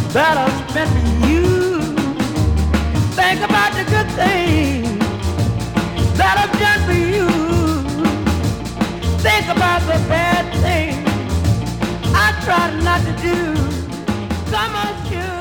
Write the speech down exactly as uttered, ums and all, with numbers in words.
that I spent for you. Think about the good things that I've done for you. Think about the bad things I tried not to do. Come on, you.